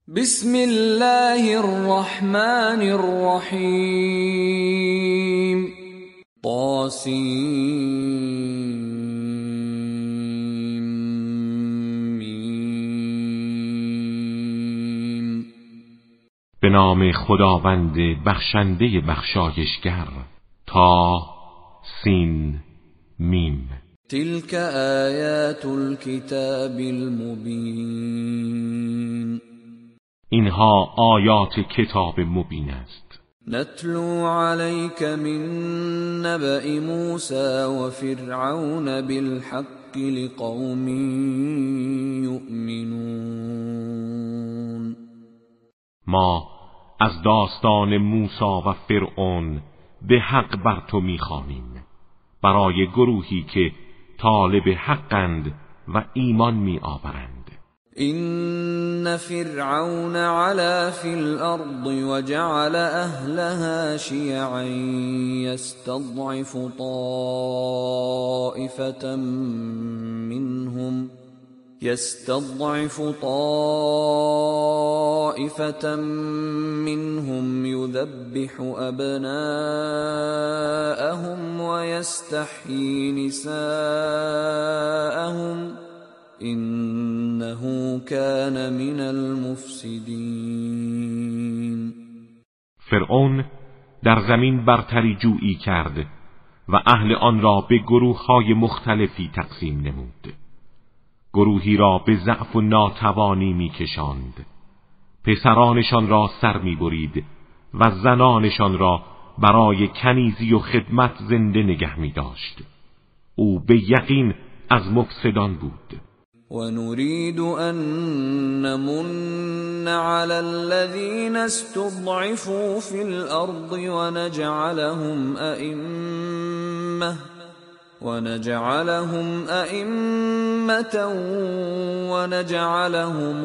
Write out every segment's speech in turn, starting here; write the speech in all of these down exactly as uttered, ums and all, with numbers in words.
بسم الله الرحمن الرحیم. طاسیم. به نام خداوند بخشنده بخشایشگر. تا سین میم. تلك آیات الكتاب المبین. اینها آیات کتاب مبین است. نتلو علیک من نبأ موسی و فرعون بالحق لقوم یؤمنون. ما از داستان موسی و فرعون به حق بر تو می‌خوانیم، برای گروهی که طالب حقند و ایمان می‌آورند. إن فرعون علا في الأرض وجعل أهلها شيعا يستضعف طائفة منهم يستضعف طائفة منهم يذبح أبناءهم ويستحيي نساءهم إنه كان من المفسدين. فرعون در زمین برتری جویی کرد و اهل آن را به گروه‌های مختلفی تقسیم نمود. گروهی را به ضعف و ناتوانی می‌کشاند، پسرانشان را سر می‌برید و زنانشان را برای کنیزی و خدمت زنده نگه می‌داشت. او به یقین از مفسدان بود. ونريد أن نمن على الذين استضعفوا في الأرض ونجعلهم أئمة ونجعلهم أئمة ونجعلهم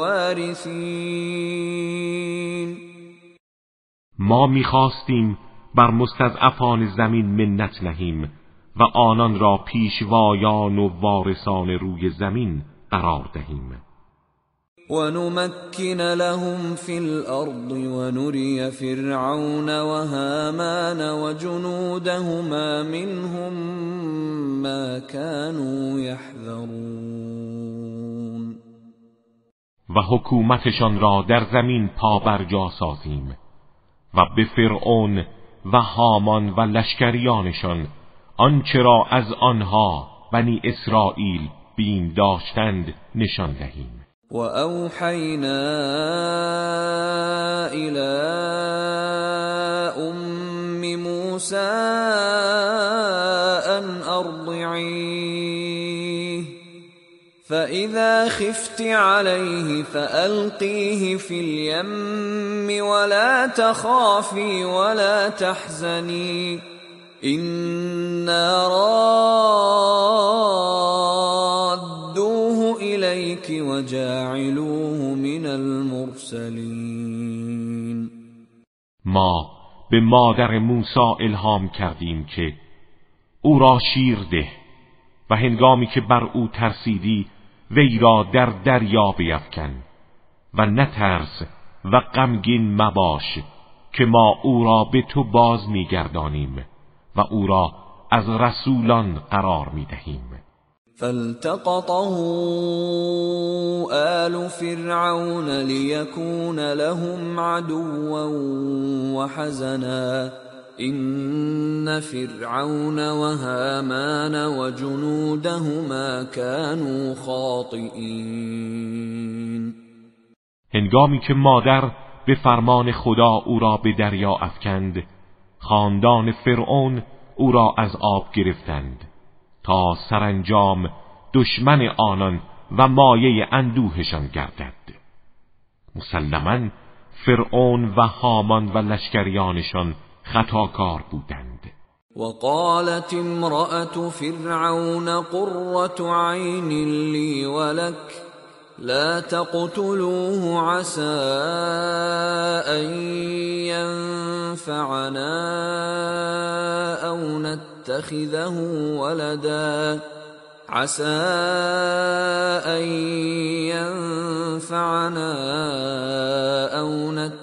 الوارثين. ما می‌خواستیم بر مستضعفان زمین منت نهیم و آنان را پیشوایان و وارثان روی زمین قرار دهیم. و نمکن لهم فی الارض و نری فرعون و هامان و جنودهما منهم ما كانوا یحذرون. و حکومتشان را در زمین پابرجا سازیم و به فرعون و هامان و لشکریانشان آنچه را از آنها بنی اسرائیل بیم داشتند نشان دهیم. و اوحینا الی ام موسی ان ارضعیه فاذا خفت علیه فالقیه فی الیم ولا تخافی ولا تحزنی إنا رادوه إليك وجاعلوه من المرسلين. ما به مادر موسی الهام کردیم که او را شیر ده و هنگامی که بر او ترسیدی وی را در دریا بیفکن و نترس و غمگین مباش که ما او را به تو باز میگردانیم و او را از رسولان قرار می دهیم. فالتقطه آل فرعون لیکون لهم عدوا وحزنا إن فرعون وهامان وجنودهما كانوا خاطئین. هنگامی که مادر به فرمان خدا او را به دریا افکند، خاندان فرعون او را از آب گرفتند تا سرانجام دشمن آنان و مایه اندوهشان گردد. مسلماً فرعون و هامان و لشکریانشان خطاکار بودند. وقالت امرأة فرعون قرة عين لي ولك لا تقتلوه عسى أن ينفعنا أو نتخذه ولدا عسى أن ينفعنا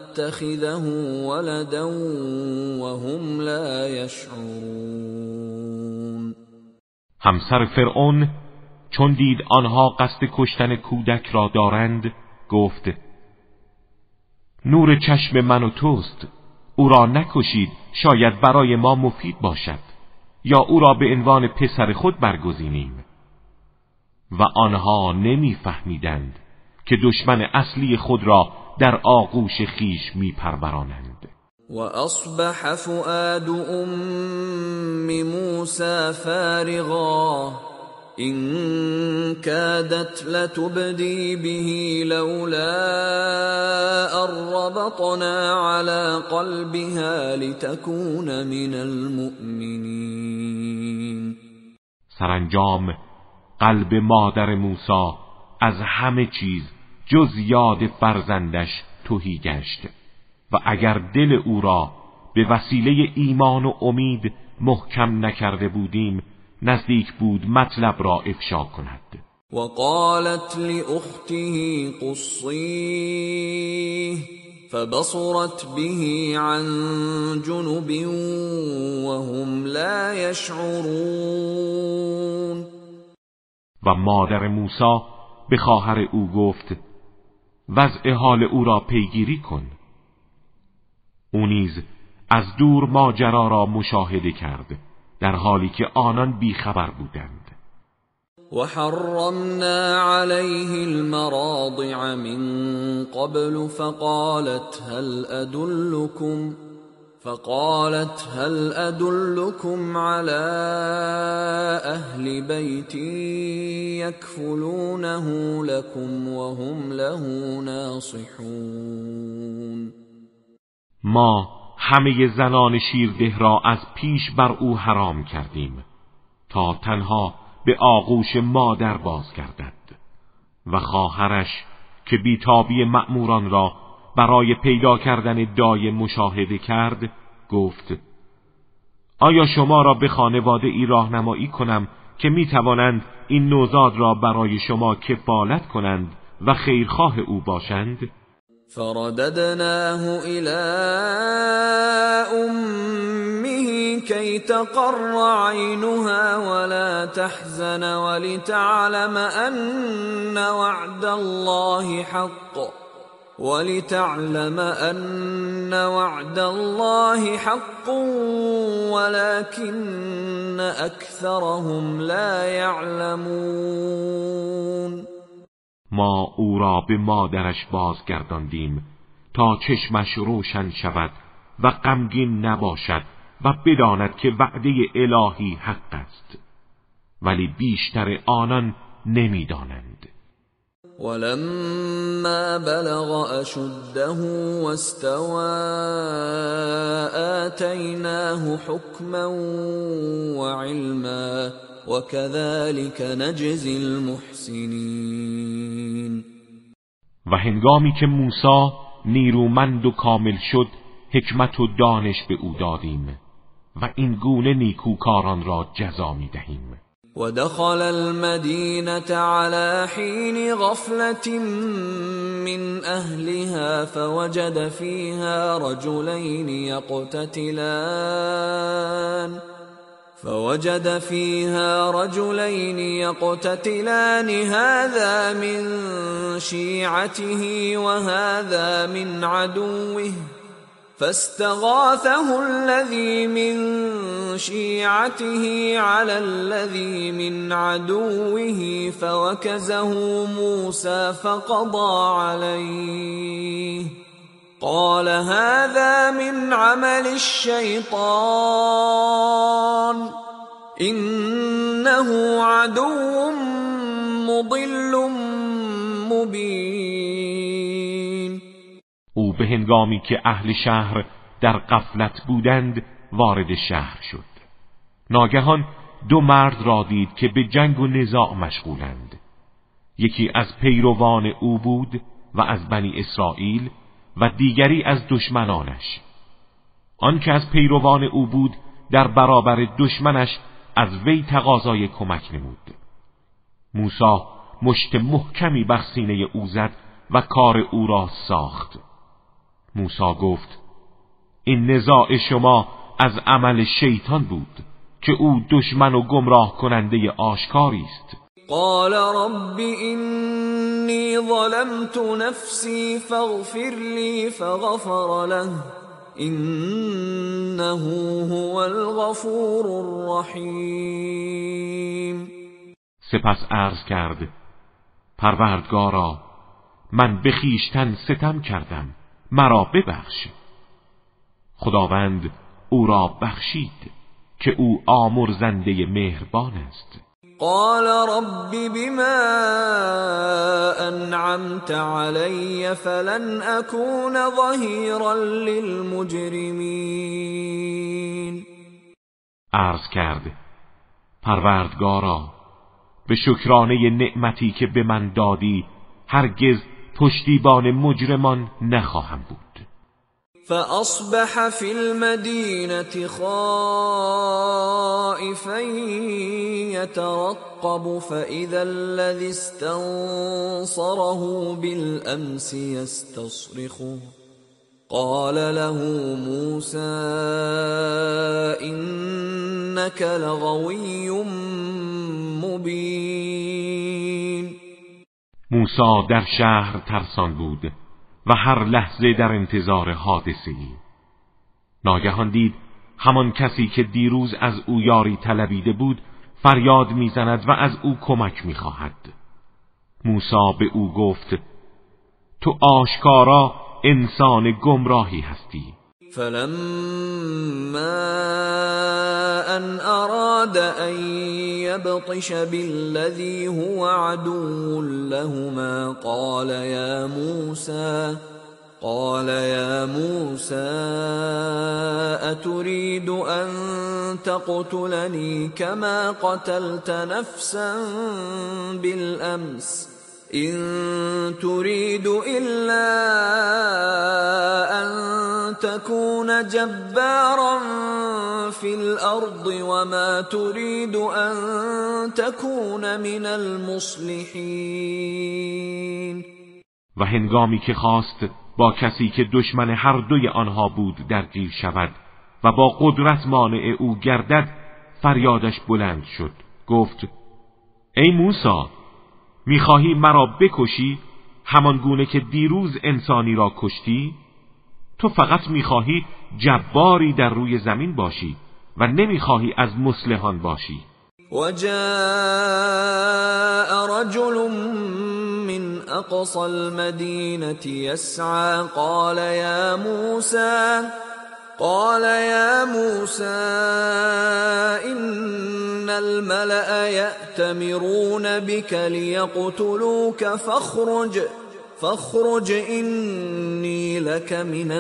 نتخذه ولدا وهم لا يشعرون. همسر فرعون چون دید آنها قصد کشتن کودک را دارند گفت نور چشم من و توست، او را نکشید، شاید برای ما مفید باشد، یا او را به عنوان پسر خود برگزینیم. و آنها نمیفهمیدند که دشمن اصلی خود را در آغوش خیش میپرورانند. و اصبح فؤاد ام موسی فارغا إن كادت لتبدي به لولا أن ربطنا على قلبها لتكون من المؤمنين. سرانجام قلب مادر موسی از همه چیز جز یاد فرزندش تهی گشت و اگر دل او را به وسیله ایمان و امید محکم نکرده بودیم نزدیک بود مطلب را افشا کند. وقالت لأخته قصيه فبصرت به عن جنب وهم لا يشعرون. و مادر موسی به خواهر او گفت وضع حال او را پیگیری کن. او نیز از دور ماجرا را مشاهده کرد در حالی که آنان بیخبر بودند. وحرمنا عليه المراضع من قبل فقالت هل أدلكم فقالت هل أدلكم على أهل بيت يكفلونه لكم وهم له ناصحون. ما همه زنان شیرده را از پیش بر او حرام کردیم تا تنها به آغوش مادر بازگردد. و خواهرش که بیتابی مأموران را برای پیدا کردن دایه مشاهده کرد گفت آیا شما را به خانواده ای راهنمایی کنم که می توانند این نوزاد را برای شما کفالت کنند و خیرخواه او باشند؟ فرددناه إلى أمه كي تقر عينها ولا تحزن ولتعلم أن وعد الله حق ولتعلم أن وعد الله حق ولكن أكثرهم لا يعلمون. ما او را به مادرش بازگرداندیم تا چشمش روشن شود و غمگین نباشد و بداند که وعده الهی حق است، ولی بیشتر آنان نمیدانند. ولما بلغ أشده واستوى آتيناه حكما وعلما وكذلك نجزي المحسنين. و هنگامی که موسی نیرومند و کامل شد حکمت و دانش به او دادیم و این گونه نیکوکاران را جزا می دهیم. ودخل المدينة على حين غفلة من أهلها فوجد فيها رجلين يقتتلان فوجد فيها رجلين يقتتلان هذا من شيعته وهذا من عدوه فاستغاثه الذي من شيعته على الذي من عدوه فوكزه موسى فقضى عليه قال هذا من عمل الشيطان إنه عدو مضل مبين. او به هنگامی که اهل شهر در غفلت بودند وارد شهر شد. ناگهان دو مرد را دید که به جنگ و نزاع مشغولند. یکی از پیروان او بود و از بنی اسرائیل و دیگری از دشمنانش. آن که از پیروان او بود در برابر دشمنش از وی تقاضای کمک نمود. موسی مشت محکمی بر سینه او زد و کار او را ساخت. موسی گفت این نزاع شما از عمل شیطان بود که او دشمن و گمراه کننده آشکاری است. قال رب إني ظلمت نفسي فاغفر لي فغفر له إنه هو الغفور الرحیم. سپس عرض کرد پروردگارا من به خویشتن ستم کردم، مرا ببخش. خداوند او را بخشید که او آمرزنده مهربان است. قال رب بما انعمت علی فلن اكون ظهیرا للمجرمین. عرض کرد پروردگارا به شکرانه نعمتی که به من دادی هرگز پشتیبان مجرمان نخواهم بود. فأصبح في المدينة خائفا يترقب فإذا الذي استنصره بالأمس يستصرخه قال له موسى إنك لغوي مبين. موسی در شهر ترسان بود و هر لحظه در انتظار حادثه‌ای. ناگهان دید همان کسی که دیروز از او یاری طلبیده بود فریاد میزند و از او کمک میخواهد. موسی به او گفت تو آشکارا انسان گمراهی هستی. فلما ان اراد ان يبطش بالذي هو عدو لهما قال يا موسى قال يا موسى أتريد أن تقتلني كما قتلت نفسا بالأمس إن تريد إلا أن تكون جبارا في الأرض وما تريد أن تكون من المصلحين. و هنگامی که خواست با کسی که دشمن هر دوی آنها بود درگیر شود و با قدرت مانع او گردد فریادش بلند شد. گفت ای موسی میخواهی مرا بکشی همان گونه که دیروز انسانی را کشتی؟ تو فقط میخواهی جباری در روی زمین باشی و نمیخواهی از مصلحان باشی. وجاء رجل من اقصى المدينة يسعى قال يا موسى قال يا موسى إن الملأ يأتمرون بك ليقتلوك فاخرج فاخرج إني لك من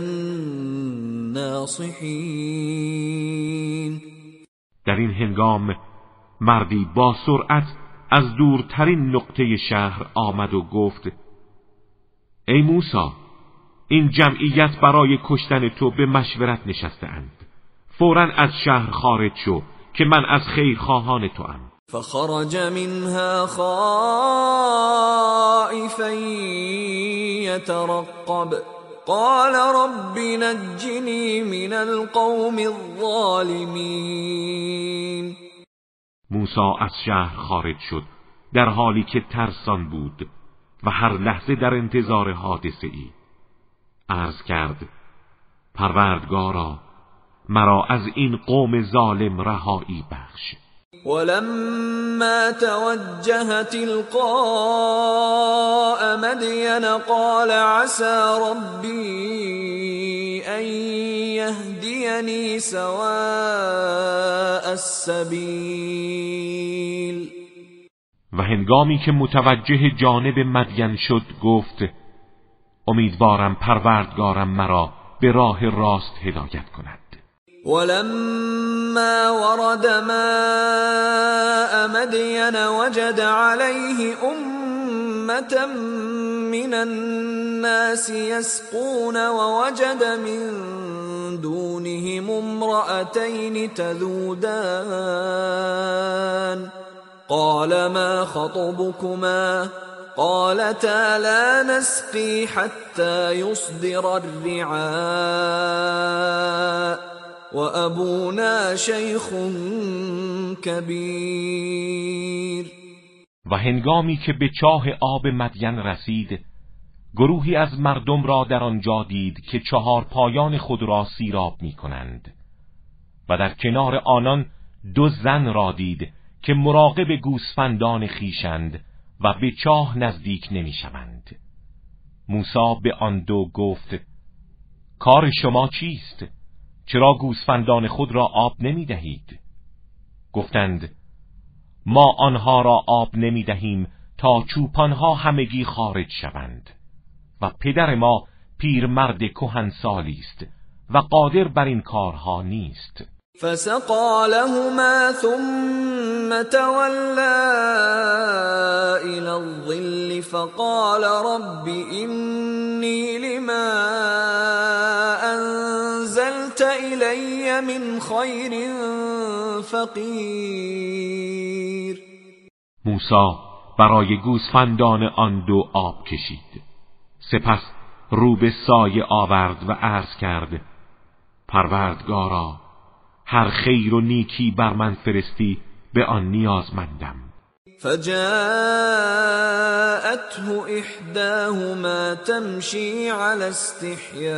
الناصحين. در این هنگام مردی با سرعت از دورترین نقطه شهر آمد و گفت ای موسی این جمعیت برای کشتن تو به مشورت نشسته اند. فوراً از شهر خارج شو که من از خیرخواهان تو ام. فخرج منها خائفا يترقب قال رب نجني من القوم الظالمين. موسی از شهر خارج شد در حالی که ترسان بود و هر لحظه در انتظار حادثه ای. عرض کرد پروردگارا مرا از این قوم ظالم رهایی بخش. ولما توجه تلقاء مدين قال عسى ربي أن يهديني سواء السبيل. و هنگامی که متوجه جانب مدین شد گفت امیدوارم پروردگارم مرا به راه راست هدایت کند. ولما ورد ماء مدين وجد عليه أمة من الناس يسقون ووجد من دونهم امرأتين تذودان قال ما خطبكما قالتا لا نسقي حتى يصدر الرعاء وابونا شیخ کبیر. و هنگامی که به چاه آب مدین رسید، گروهی از مردم را در آنجا دید که چهار پایان خود را سیراب می کنند و در کنار آنان دو زن را دید که مراقب گوسفندان خیشند و به چاه نزدیک نمی شوند. موسی به آن دو گفت: کار شما چیست؟ چرا گوسفندان خود را آب نمی دهید؟ گفتند: ما آنها را آب نمی دهیم تا چوپانها همگی خارج شوند و پدر ما پیرمرد کهنسالی است و قادر بر این کارها نیست. فسقى لهما ثم تولى إلى الظل فقال رب إني لما أنزلت إلي من خير فقير. موسی برای گوسفندان آن دو آب کشید، سپس رو به سایه آورد و عرض کرد: پروردگارا، هر خیر و نیکی بر من فرستی به آن نیازمندم. فجاءته احداهما تمشي على استحياء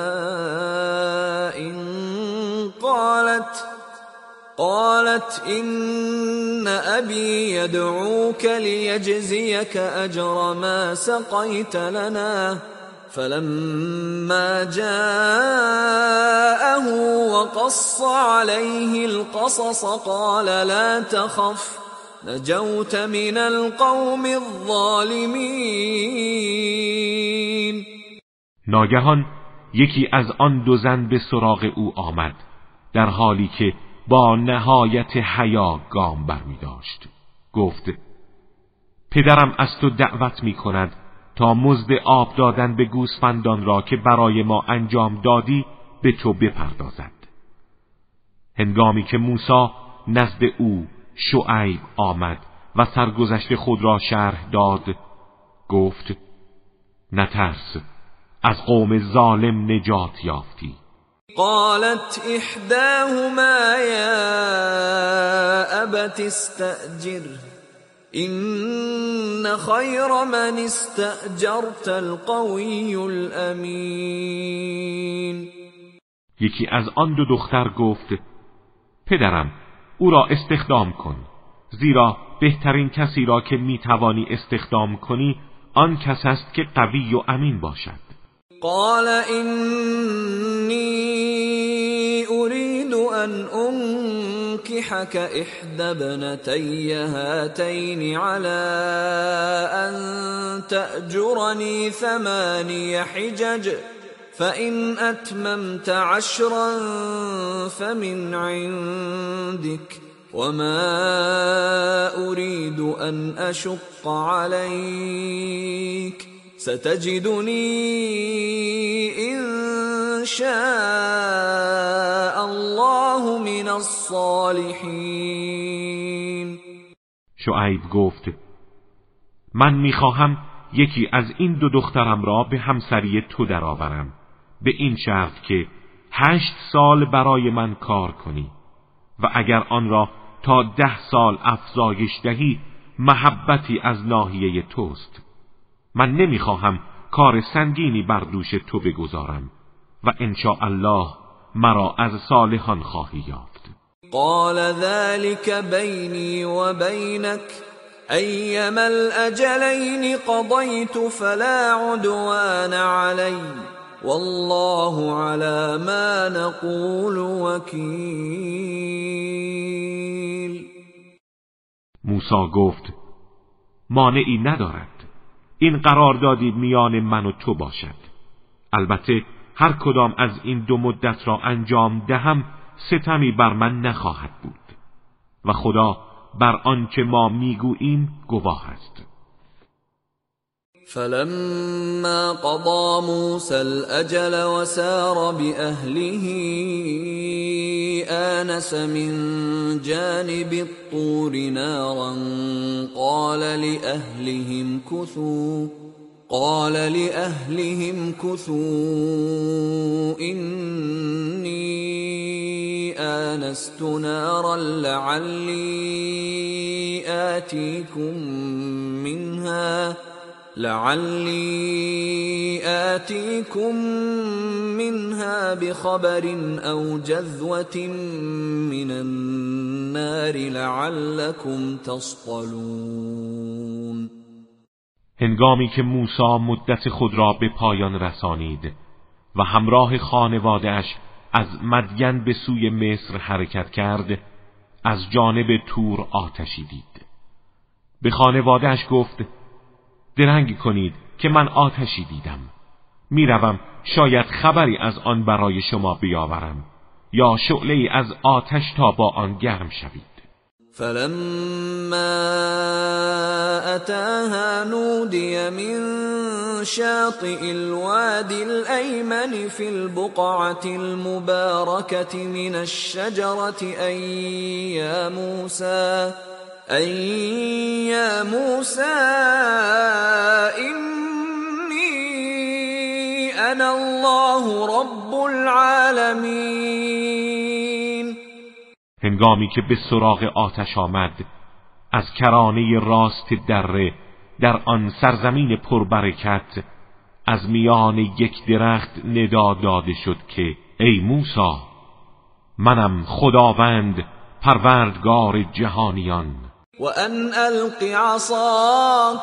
قالت قالت إن أبي يدعوك ليجزيك أجر ما سقيت لنا. فلما جاءه وقص عليه القصص قال لا تخف نجوت من القوم الظالمين. ناگهان یکی از آن دو زن به سراغ او آمد در حالی که با نهایت حیا گام برمی داشت. گفت: پدرم از تو دعوت می کند تا مزد آب دادن به گوسفندان را که برای ما انجام دادی به تو بپردازد. هنگامی که موسی نزد او شعیب آمد و سرگذشت خود را شرح داد، گفت: نترس، از قوم ظالم نجات یافتی. قالت احداهما يا ابت استأجره إن خير من استأجرت القوي الأمين. یکی از آن دو دختر گفت: پدرم، او را استخدام کن، زیرا بهترین کسی را که میتوانی استخدام کنی آن کس است که قوی و امین باشد. قال إني أريد أن أنكحك إحدى ابنتي هاتين على أن تأجرني ثماني حجج فإن أتممت عشرا فمن عندك وما أريد أن أشق عليك ستجدني إن شاء الله من الصالحين. شعیب گفت: من میخواهم یکی از این دو دخترم را به همسری تو درآورم، به این شرط که هشت سال برای من کار کنی و اگر آن را تا ده سال افزایش دهی محبتی از ناحیه توست. من نمیخواهم کار سنگینی بر دوش تو بگذارم و انشاء الله مرا از صالحان خواهی یافت. قال ذلك بيني وبينك أيما الأجلين قضيت فلا عدوان علي والله على ما نقول وكيل. موسی گفت: مانعی ندارد، این قراردادی میان من و تو باشد. البته هر کدام از این دو مدت را انجام دهم ستمی بر من نخواهد بود و خدا بر آن که ما میگوییم گواه است. فلما قضى موسى الأجل وسار بأهله آنس من جانب الطور نارا قال لأهلهم كثوا قال لأهلهم كثوا إني آنست نارا لعلي آتيكم منها لعلي آتيكم منها بخبر أو جذوة من النار لعلكم تصطلون. هنگامی که موسی مدت خود را به پایان رسانید و همراه خانواده‌اش از مدین به سوی مصر حرکت کرد، از جانب تور آتشی دید. به خانواده‌اش گفت: درنگ کنید که من آتشی دیدم، میروم شاید خبری از آن برای شما بیاورم یا شعله‌ای از آتش تا با آن گرم شوید. فلما أتاها نودي من شاطئ الوادي الأيمن في البقعة المباركة من الشجرة أي يا موسى أي يا موسى إني أنا الله رب العالمين. هنگامی که به سراغ آتش آمد، از کرانه راست دره در آن سرزمین پربرکت از میان یک درخت ندا داده شد که ای موسی، منم خداوند پروردگار جهانیان. و ان الق عصاک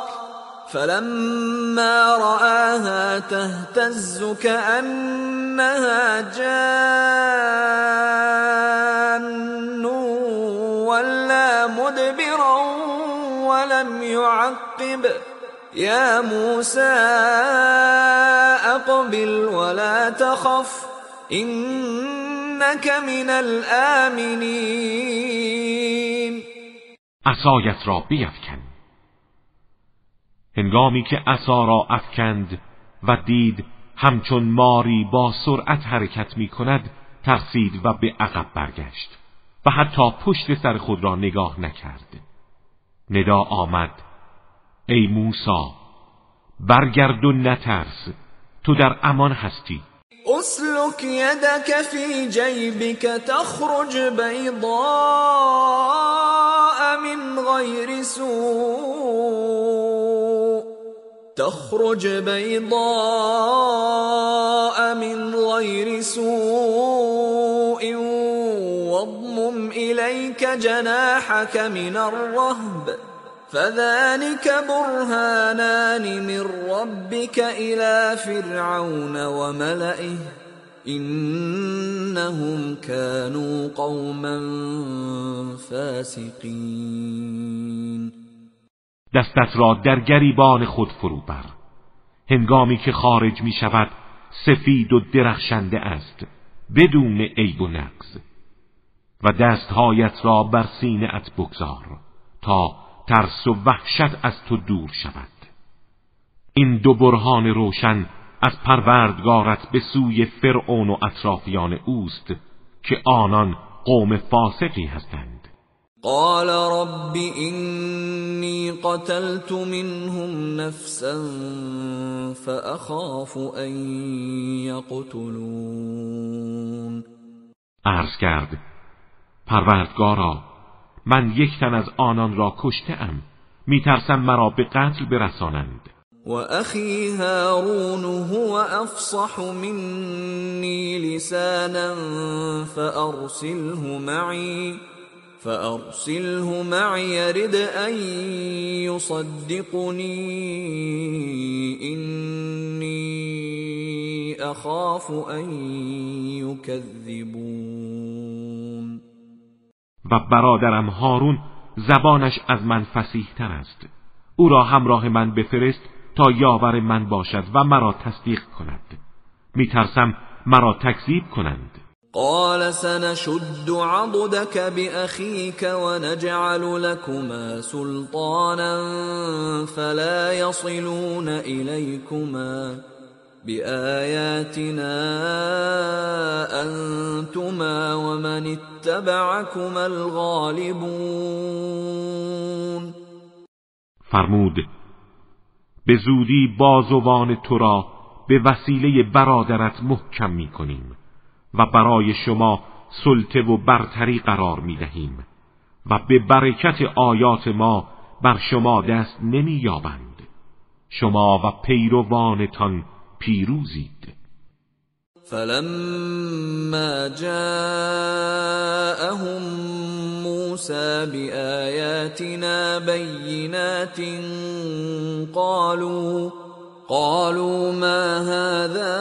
فلما رآها تهتز كأنها جان ولا مدبرا ولم يعقب يا موسى أقبل ولا تخف إنك من الآمنين. عصایت را بیفکن. هنگامی که عصا را افکند و دید همچون ماری با سرعت حرکت می کند، ترسید و به عقب برگشت و حتی پشت سر خود را نگاه نکرد. ندا آمد: ای موسی، برگرد و نترس، تو در امان هستی. اسلک یدک فی جیبک تخرج بیضاء من غیر سوء تخرج بيضاء من غير سوء واضمم إليك جناحك من الرهب فذلك برهانان من ربك إلى فرعون وملئه إنهم كانوا قوما فاسقين. دستت را در گریبان خود فرو بر. هنگامی که خارج می شود سفید و درخشنده است بدون عیب و نقص، و دستهایت را بر سینه ات بگذار تا ترس و وحشت از تو دور شود. این دو برهان روشن از پروردگارت به سوی فرعون و اطرافیان اوست که آنان قوم فاسقی هستند. قال رب إني قتلت منهم نفسا فأخاف أن يقتلون. عرض کرد: پروردگارا، من یک تن از آنان را کشته‌ام، میترسم مرا به قتل برسانند. و اخی هارون هو افصح منی لسانا فأرسله معی فأرسله معي يرد أن يصدقني إني أخاف أن يكذبون. و برادرم هارون زبانش از من فصیح تر است، او را همراه من بفرست تا یاور من باشد و مرا تصدیق کند. میترسم مرا تکذیب کنند. قال سنشد عضدك بأخيك ونجعل لكما سلطانا فلا يصلون إليكما بآياتنا أنتما ومن اتبعكما الغالبون. فرمود به زودی بازوان تو را به وسیله برادرت محکم می کنیم و برای شما سلطه و برتری قرار می دهیم و به برکت آیات ما بر شما دست نمی یابند. شما و پیروانتان پیروزید. فلما جاءهم موسى بآياتنا بينات قالوا قالوا ما هذا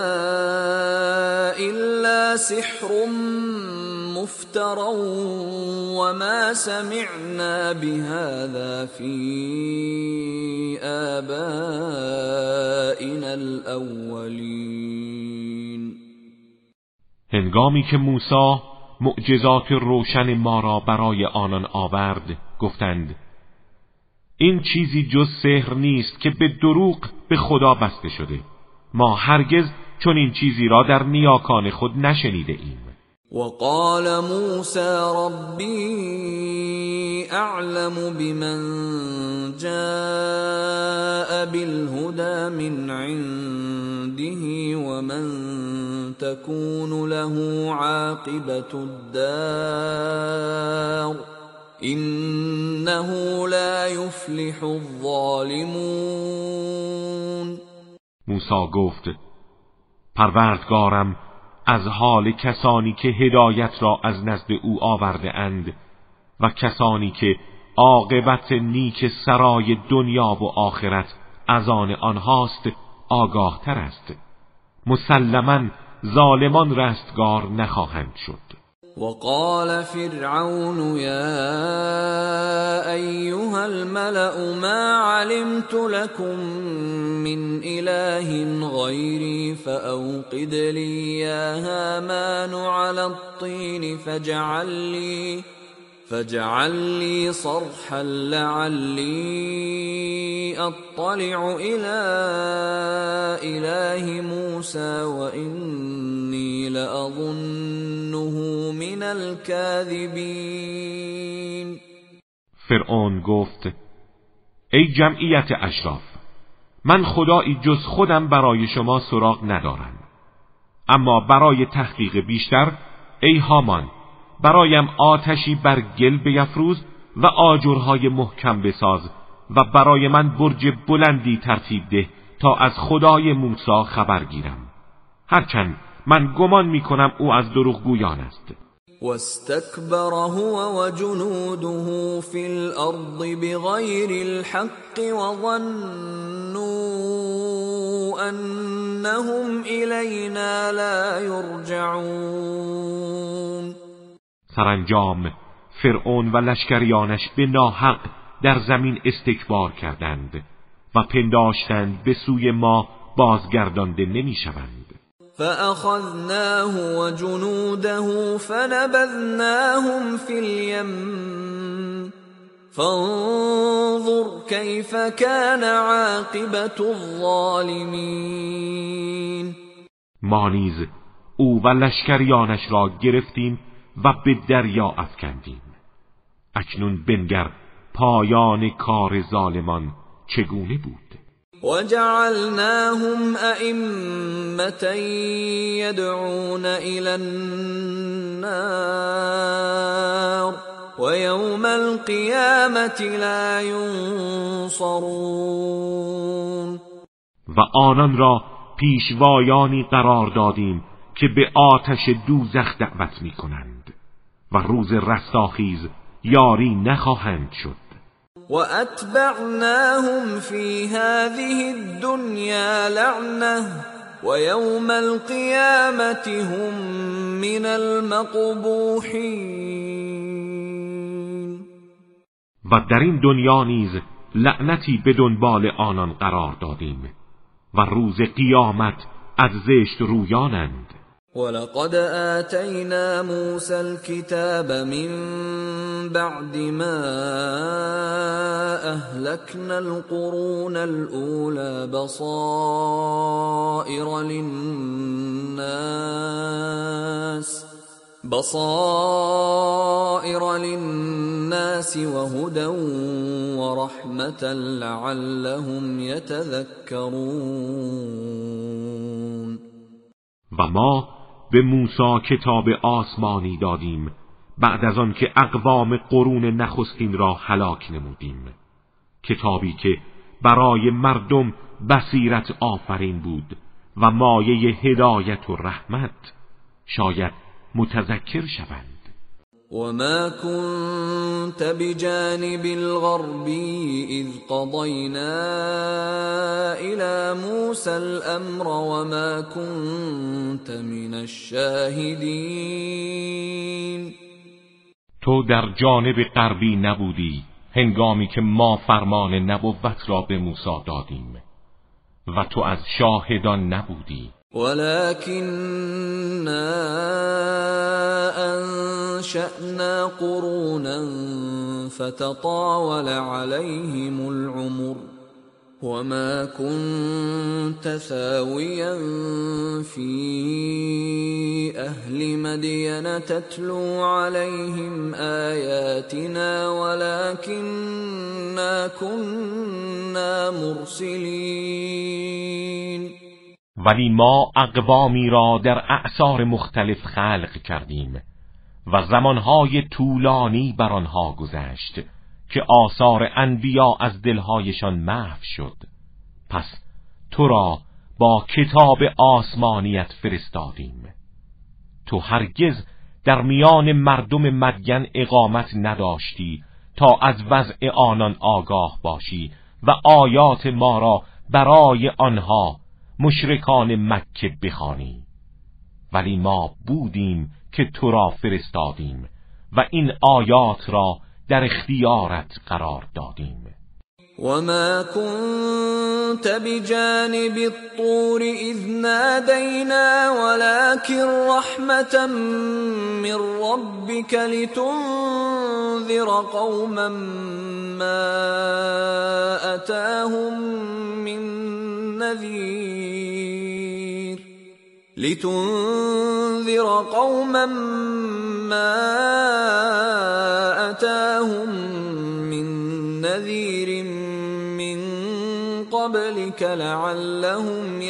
إلا سحر مفترى وما سمعنا بهذا في آبائنا الأولين. هنگامی که موسی معجزات روشن ما را برای آنان آورد گفتند این چیزی جز سحر نیست که به دروغ به خدا بسته شده. ما هرگز چون این چیزی را در نیاکان خود نشنیده ایم. وقال موسى ربي أعلم بمن جاء بالهدى من عنده ومن تكون له عاقبة الدار إنه لا يفلح الظالمون. موسی گفت پروردگارم از حال کسانی که هدایت را از نزد او آورده اند و کسانی که عاقبت نیک سرای دنیا و آخرت از آن آنهاست آگاه تر است. مسلماً ظالمان رستگار نخواهند شد. وقال فرعون يا أيها الملأ ما علمت لكم من إله غيري فأوقد لي يا هامان على الطين فاجعل لي فاجعل لي صرحا لعلي أطلع إلى إله موسى وإني لأظنه من الكاذبين. فرعون گفت ای جمعیت اشراف، من خدایی جز خودم برای شما سراغ ندارم، اما برای تحقیق بیشتر ای هامان برایم آتشی بر گل بیفروز و آجرهای محکم بساز و برای من برج بلندی ترتیب ده تا از خدای موسی خبر گیرم، هرچند من گمان می کنم او از دروغگویان است. واستكبر هو وجنوده في الأرض بغير الحق وظنوا أنهم إلينا لا يرجعون. سرانجام فرعون و لشکریانش به ناحق در زمین استکبار کردند و پنداشتند به سوی ما بازگردانده نمی شوند. فأخذناه وجنوده فنبذناهم في اليم فانظر كيف كان عاقبة الظالمين. ما نیز او و لشکریانش را گرفتیم و به دریا افکندیم. اکنون بنگر پایان کار ظالمان چگونه بود. وجعلناهم أئمة يدعون إلى النار ويوم القيامة لا ينصرون. و آنان را پیشوایانی قرار دادیم که به آتش دوزخ دعوت می کنند و روز رستاخیز یاری نخواهند شد. وَأَتْبَعْنَاهُمْ فِي هَذِهِ الدُّنْيَا لَعْنَةً وَيَوْمَ الْقِيَامَةِ هُمْ مِنَ الْمَقْبُوحِينَ. و در این دنیا نیز لعنتی به دنبال آنان قرار دادیم و روز قیامت از زشت رویانند. ولقد آتينا موسى الكتاب من بعد ما أهلكنا القرون الأولى بصائر للناس بصائر للناس وهدى ورحمة لعلهم يتذكرون. و ما به موسی کتاب آسمانی دادیم بعد از آن که اقوام قرون نخستین را هلاک نمودیم، کتابی که برای مردم بصیرت آفرین بود و مایه هدایت و رحمت، شاید متذکر شوند. وما كنت بجانب الغربي إذ قضينا إلى موسى الأمر وما كنت من الشاهدين. تو در جانب غربی نبودی هنگامی که ما فرمان نبوت را به موسی دادیم و تو از شاهدان نبودی. ولكننا أنشأنا قرونا فتطاول عليهم العمر وما كنت ثاويا في أهل مدين تتلو عليهم آياتنا ولكننا كنا مرسلين. ولی ما اقوامی را در اعصار مختلف خلق کردیم و زمانهای طولانی بر آنها گذشت که آثار انبیا از دلهایشان محو شد. پس تو را با کتاب آسمانیت فرستادیم. تو هرگز در میان مردم مدین اقامت نداشتی تا از وضع آنان آگاه باشی و آیات ما را برای آنها مشرکان مکه بخوانی، ولی ما بودیم که تو را فرستادیم و این آیات را در اختیارت قرار دادیم. وما كنت بجانب الطور إذ نادينا ولكن رحمة من ربك لتنذر قوما ما أتاهم من نذير لتنذر قوما ما أتاهم من نذير من قبلك لعلهم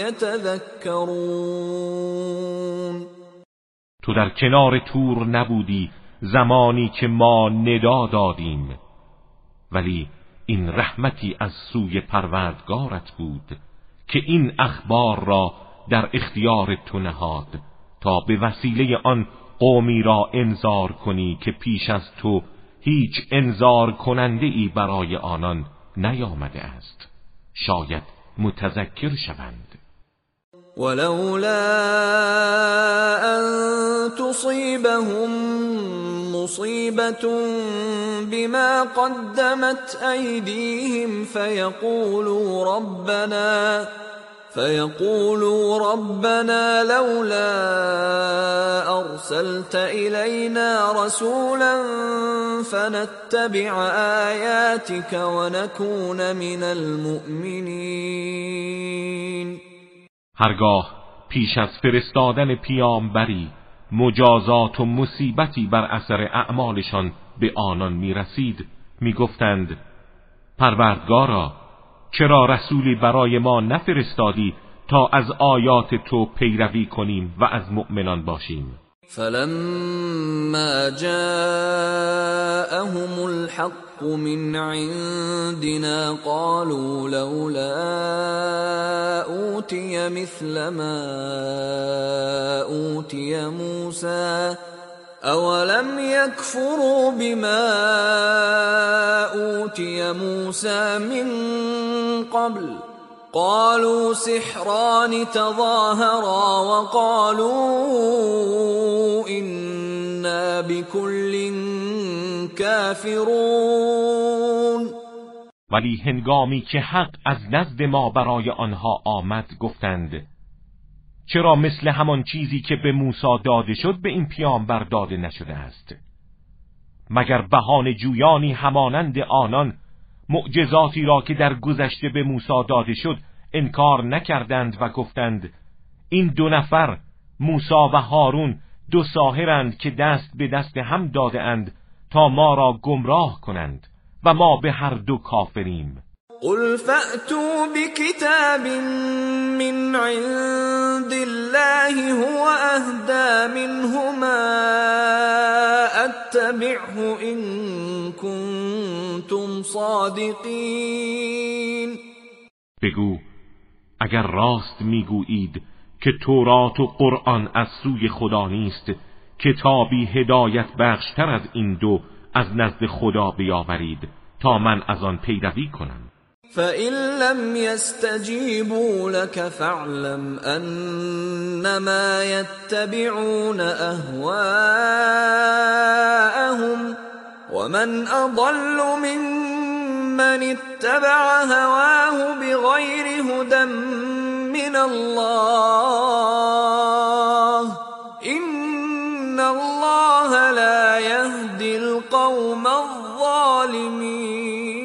يتذكرون. تو در کنار تور نبودی زمانی که ما ندا دادیم، ولی این رحمتی از سوی پروردگارت بود که این اخبار را در اختیار تو نهاد تا به وسیله آن قومی را انذار کنی که پیش از تو هیچ انذار کننده ای برای آنان نیامده است، شاید متذکر شوند. ولولا ان تصيبهم مصيبة بما قدمت أيديهم فيقولوا ربنا فيقولوا ربنا لولا أرسلت إلينا رسولا فنتبع آياتك ونكون من المؤمنين. هرگاه پیش از فرستادن پیامبری مجازات و مصیبتی بر اثر اعمالشان به آنان می رسید، می گفتند پروردگارا چرا رسولی برای ما نفرستادی تا از آیات تو پیروی کنیم و از مؤمنان باشیم. فلما جاءهم الحق من عندنا قالوا لولا أوتي مثل ما أوتي موسى أولم يكفروا بما أوتي موسى من قبل قالوا سحران تظاهرا وقالوا إنا بكل كافرون. ولی هنگامی که حق از نزد ما برای آنها آمد گفتند چرا مثل همان چیزی که به موسی داده شد به این پیامبر داده نشده است؟ مگر بهانه جویانی همانند آنان معجزاتی را که در گذشته به موسی داده شد انکار نکردند و گفتند این دو نفر موسی و هارون دو ساحرند که دست به دست هم داده اند تا ما را گمراه کنند و ما به هر دو کافریم. قل فأتوا بكتاب من عند الله هو أهدى منهما أتبعه إن كنتم صادقین. بگو اگر راست میگویید که تورات و قرآن از سوی خدا نیست، کتابی هدایت بخشتر از این دو از نزد خدا بیاورید تا من از آن پیروی کنم. فَإِن لَّمْ يَسْتَجِيبُوا لَكَ فَاعْلَمْ أَنَّمَا يَتَّبِعُونَ أَهْوَاءَهُمْ وَمَنْ أَضَلُّ مِمَّنِ اتَّبَعَ هَوَاهُ بِغَيْرِ هُدًى مِّنَ اللَّهِ إِنَّ اللَّهَ لَا يَهْدِي الْقَوْمَ الظَّالِمِينَ.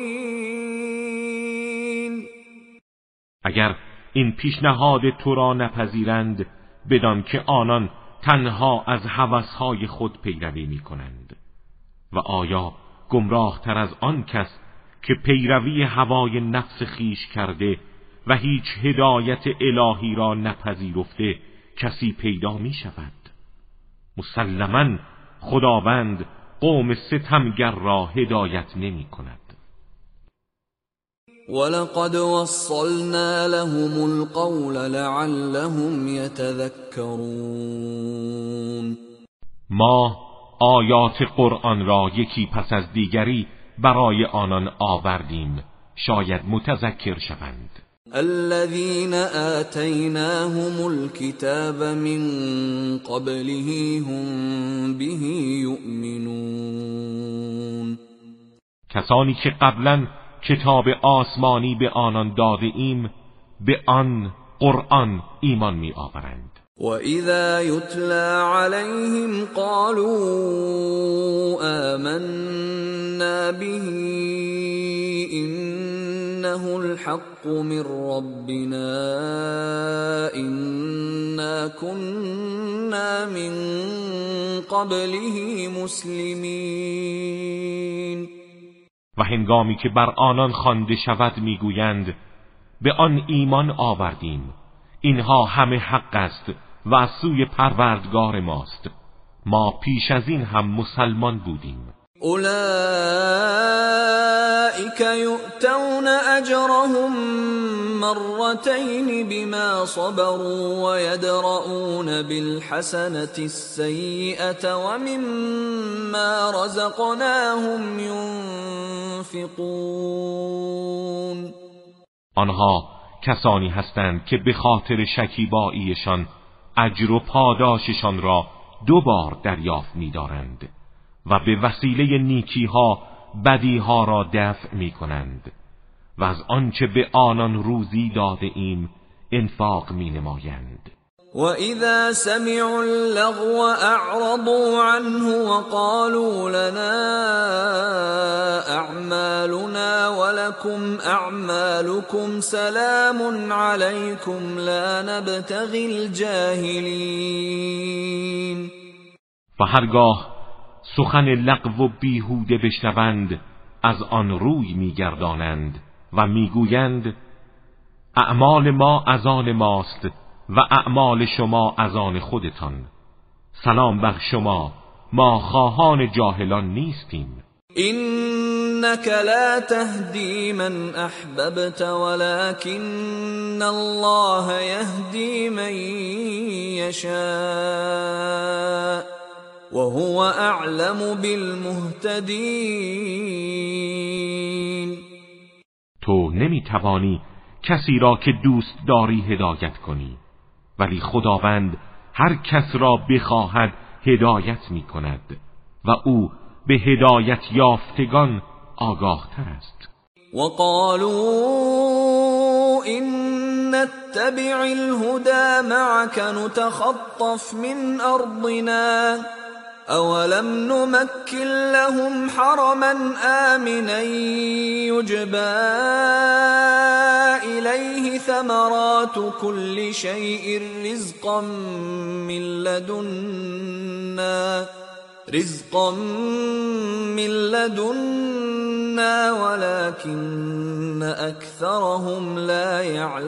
اگر این پیشنهاد تو را نپذیرند بدان که آنان تنها از هوسهای خود پیروی می کنند. و آیا گمراه تر از آن کس که پیروی هوای نفس خیش کرده و هیچ هدایت الهی را نپذیرفته کسی پیدا می شود؟ مسلماً خداوند قوم ستمگر را هدایت نمی کند. وَلَقَدْ وَصَّلْنَا لَهُمُ الْقَوْلَ لَعَلَّهُمْ يَتَذَكَّرُونَ. ما آیات قرآن را یکی پس از دیگری برای آنان آوردیم شاید متذکر شوند. الذين آتيناهم الكتاب من قبله هم به يؤمنون. کسانی که قبلا کتاب آسمانی به آنان داده ایم به آن قرآن ایمان می آورند. وَإِذَا يُتْلَى عَلَيْهِمْ قَالُوا آمَنَّا بِهِ إِنَّهُ الْحَقُّ مِنْ رَبِّنَا إِنَّا كُنَّا مِنْ قَبْلِهِ مُسْلِمِينَ. و هنگامی که بر آنان خوانده شود میگویند به آن ایمان آوردیم، اینها همه حق است و از سوی پروردگار ماست، ما پیش از این هم مسلمان بودیم. اولئک یؤتون اجرهم مرتین بما صبروا و یدرؤون بالحسنة السیئة و مما رزقناهم ینفقون. آنها کسانی هستند که به خاطر شکیباییشان اجر و پاداششان را دو بار دریافت می‌دارند و به وسیله نیکی‌ها بدیها را دفع می‌کنند و از آنچه به آنان روزی داده ایم انفاق می‌نمایند. وَإِذَا سَمِعُوا اللَّغْوَ أَعْرَضُوا عَنْهُ وَقَالُوا لَنَا أَعْمَالُنَا وَلَكُمْ أَعْمَالُكُمْ سَلَامٌ عَلَيْكُمْ لَا نَبْتَغِي الْجَاهِلِينَ. و هرگاه سخن لغو و بیهوده بشنوند از آن روی می‌گردانند و می‌گویند اعمال ما از آن ماست و اعمال شما از آن خودتان، سلام بر شما، ما خواهان جاهلان نیستیم. إنك لا تهدي من أحببت ولكن الله يهدي من يشاء وهو أعلم بالمهتدين. تو نمیتوانی کسی را که دوست داری هدایت کنی، ولی خداوند هر کس را بخواهد هدایت می کند و او به هدایت یافتگان آگاه تر است. وقالوا إن نتبع الهدى معك نتخطف من أرضنا أولم نمكن لهم حرما آمنا يجبى إليه ثمرات كل شيء رزقا من لدنا رزقا من لدنا ولكن أكثرهم لا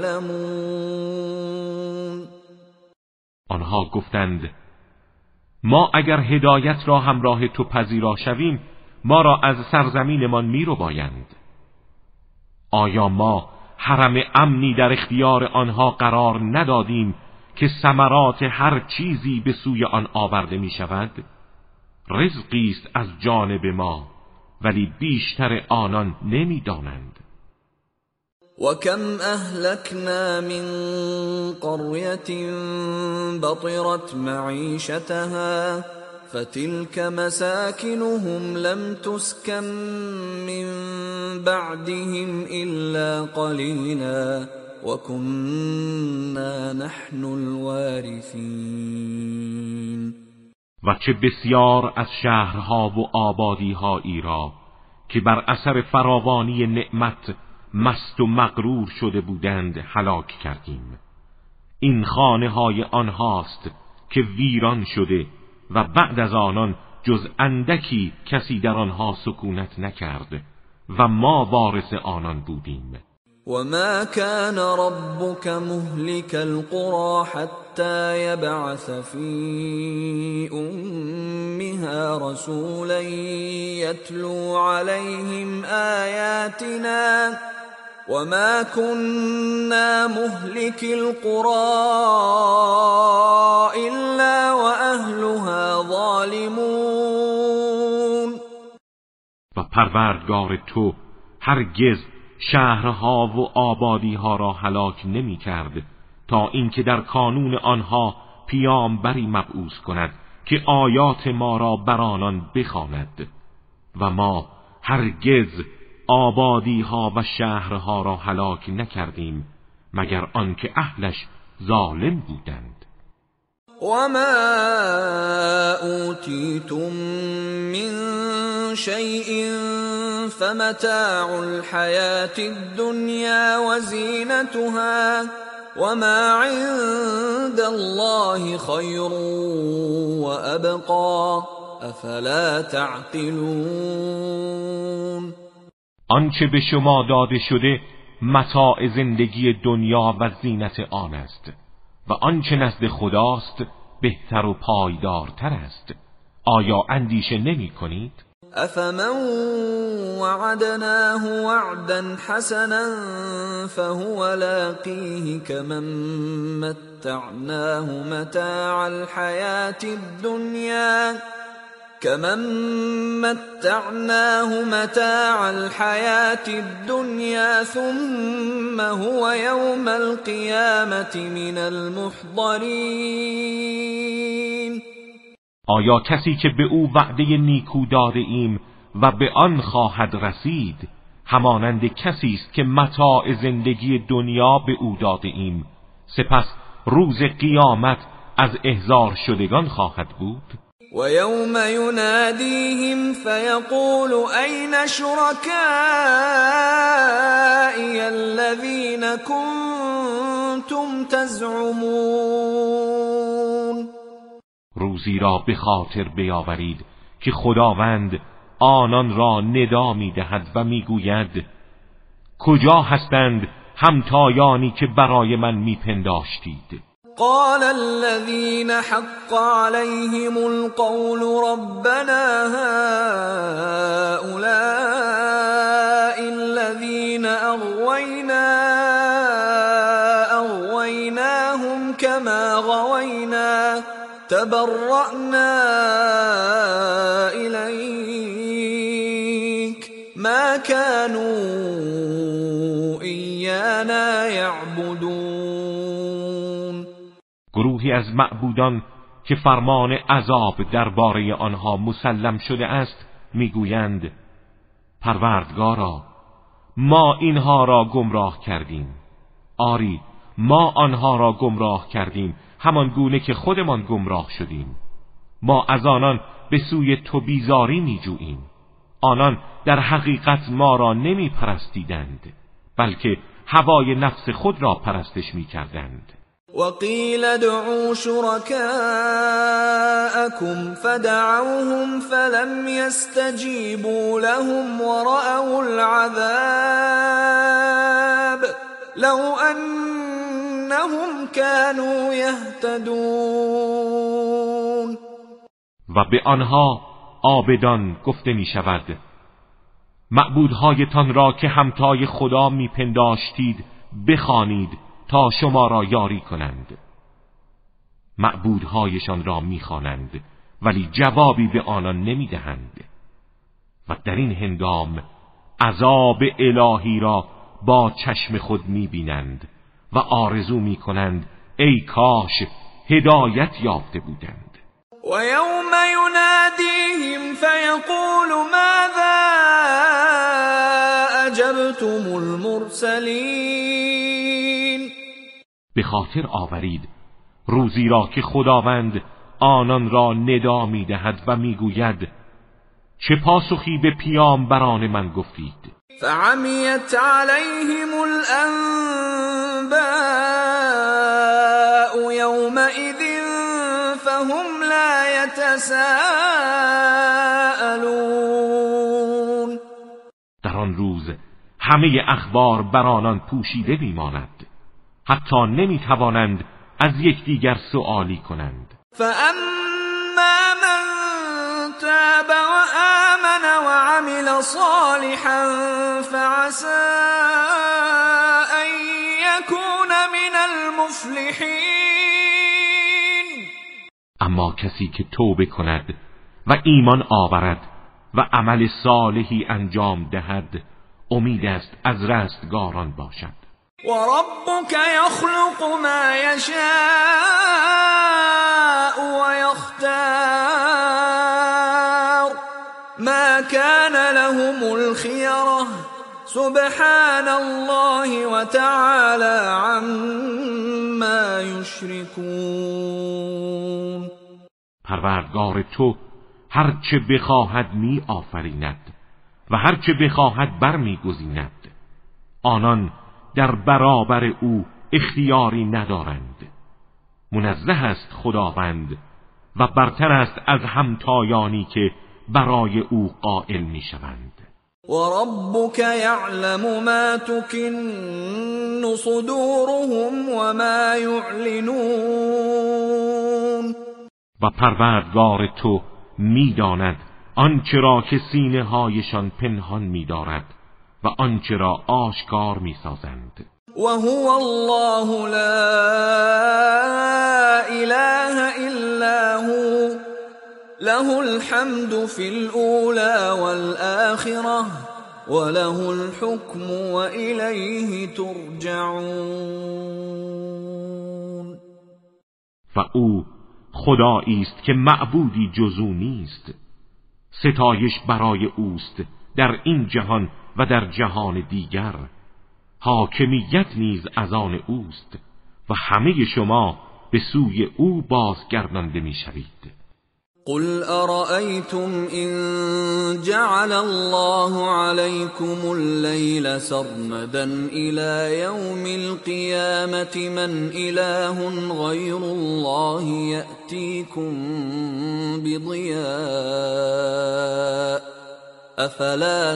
يعلمون. آنها گفتند ما اگر هدایت را همراه تو پذیرا شویم ما را از سرزمینمان می رو بایند. آیا ما حرم امنی در اختیار آنها قرار ندادیم که ثمرات هر چیزی به سوی آن آورده می شود؟ رزقی است از جانب ما ولی بیشتر آنان نمی دانند. وَكَمْ أَهْلَكْنَا مِنْ قَرْيَةٍ بَطِرَتْ مَعِيشَتَهَا فَتِلْكَ مَسَاكِنُهُمْ لَمْ تُسْكَنْ مِنْ بَعْدِهِمْ إِلَّا قَلِيلًا وَكُنَّا نَحْنُ الْوَارِثِينَ. و چه بسیار از شهرها و آبادی‌هایی را که بر اثر فراوانی نعمت مست و مغرور شده بودند هلاک کردیم. این خانه های آنهاست که ویران شده و بعد از آنان جز اندکی کسی در آنها سکونت نکرد و ما وارث آنان بودیم. وما كان ربك مهلك القرى حتى يبعث في أمها رسولا يتلو عليهم آياتنا وما كنا مهلك القرى إلا وأهلها ظالمون. و پروردگار تو هرگز شهرها و آبادیها را هلاک نمی کرد تا اینکه در کانون آنها پیامبری مبعوث کند که آیات ما را بر آنان بخواند و ما هرگز آبادیها و شهرها را هلاک نکردیم مگر آنکه اهلش ظالم بودند. وما أوتيتم من شيء فمتاع الحياة الدنيا وزينتها وما عند الله خير وأبقى أفلا تعقلون. آنچه به شما داده شده متاع زندگی دنیا و زینت آن است و آنچه نزد خداست بهتر و پایدارتر است. آیا اندیشه نمی کنید؟ افمن وعدناه وعدا حسنا فهو لاقیه كمن متعناه متاع الحیاة الدنیا كمن متعناه متاع الحياة الدنيا ثم هو يوم القيامة من المحضرين. آیا کسی که به او وعده نیکو داده ایم و به آن خواهد رسید همانند کسی است که متاع زندگی دنیا به او داده ایم سپس روز قیامت از احضار شدگان خواهد بود؟ وَيَوْمَ يُنَادِيهِمْ فَيَقُولُ أَيْنَ شُرَكَائِيَ الَّذِينَ كُنتُمْ تَزْعُمُونَ. روزی را به خاطر بیاورید که خداوند آنان را ندا می‌دهد و می‌گوید کجا هستند همتایانی که برای من می‌پنداشتید؟ قال الذين حق عليهم القول ربنا هؤلاء الذين أغوينا أغويناهم كما غوينا تبرأنا إليك ما كانوا إيانا يعبدون. گروهی از معبودان که فرمان عذاب درباره آنها مسلم شده است میگویند پروردگارا ما اینها را گمراه کردیم. آری ما آنها را گمراه کردیم همان گونه که خودمان گمراه شدیم. ما از آنان به سوی تو بیزاری می جوییم. آنان در حقیقت ما را نمی پرستیدند، بلکه هوای نفس خود را پرستش می کردند. وقیل ادعوا شركاءكم فدعوهم فلم يستجيبوا لهم ورأوا العذاب لو انهم كانوا يهتدون. و به آنها عابدان گفته می شود معبودهایتان را که همتای خدا می پنداشتید بخوانید تا شما را یاری کنند. معبودهایشان را می خوانند ولی جوابی به آنان نمی دهند. و در این هنگام عذاب الهی را با چشم خود می بینند و آرزو می کنند ای کاش هدایت یافته بودند. وَيَوْمَ يُنَادِيهِمْ فَيَقُولُ مَاذَا أَجَبْتُمُ الْمُرْسَلِينَ. به خاطر آورید روزی را که خداوند آنان را ندا می دهد و می گوید چه پاسخی به پیامبران من گفتید. فَعَمِيَتْ عَلَيْهِمُ الْأَنْبَاءُ يَوْمَئِذٍ فَهُمْ لَا يَتَسَاءَلُونَ. در آن روز همه اخبار بر آنان پوشیده می‌ماند، حتی نمی‌توانند از یکدیگر سؤالی کنند. فَأَمَّا مَنْ تَابَ وَآمَنَ وَعَمِلَ صَالِحًا فَعَسَىٰ أَنْ يَكُونَ مِنَ الْمُفْلِحِينَ. اما کسی که توبه کند و ایمان آورد و عمل صالحی انجام دهد امید است از رستگاران باشد. وَرَبُّكَ يَخْلُقُ مَا يَشَاءُ وَيَخْتَارُ مَا كَانَ لَهُمُ الْخِيَرَةُ سُبْحَانَ اللَّهِ وَتَعَالَى عَمَّا يُشْرِكُونَ. پروردگار تو هر چه بخواهد می آفریند و هر چه بخواهد بر می گزیند. آنان در برابر او اختیاری ندارند. منزه است خداوند و برتر است از همتایانی که برای او قائل می شوند. وَرَبُّكَ يَعْلَمُ مَا تُكِنُّ صُدُورُهُمْ وَمَا يُعْلِنُونَ. و پروردگار تو می‌داند آنچه را که سینه هایشان پنهان می‌دارد و آنچه را آشکار می‌سازند. وَهُوَ اللَّهُ لَا إِلَهَ إِلَّا هُوَ لَهُ الْحَمْدُ فِي الْأُولَى وَالْآخِرَةِ وَلَهُ الْحُكْمُ وَإِلَيْهِ تُرْجَعُونَ. و او خدایی است که معبودی جز او نیست. ستایش برای اوست در این جهان و در جهان دیگر. حاکمیت نیز از آن اوست و همه شما به سوی او بازگردانده می‌شوید. قل أرأيتم إن جعل الله عليكم الليل سرمدا إلى يوم القيامة من إله غير الله يأتيكم بضياء أفلا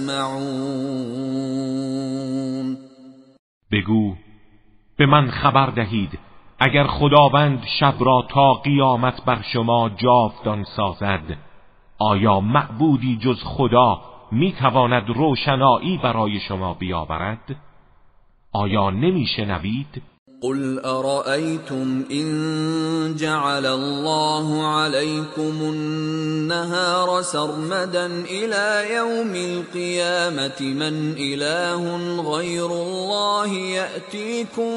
تسمعون. بگو به من خبر دهید اگر خداوند شب را تا قیامت بر شما جاودان سازد، آیا معبودی جز خدا میتواند روشنایی برای شما بیاورد؟ آیا نمیشنوید؟ قل أرأيتم إن جعل الله عليكم النهار سرمدا إلى يوم القيامة من إله غير الله يأتيكم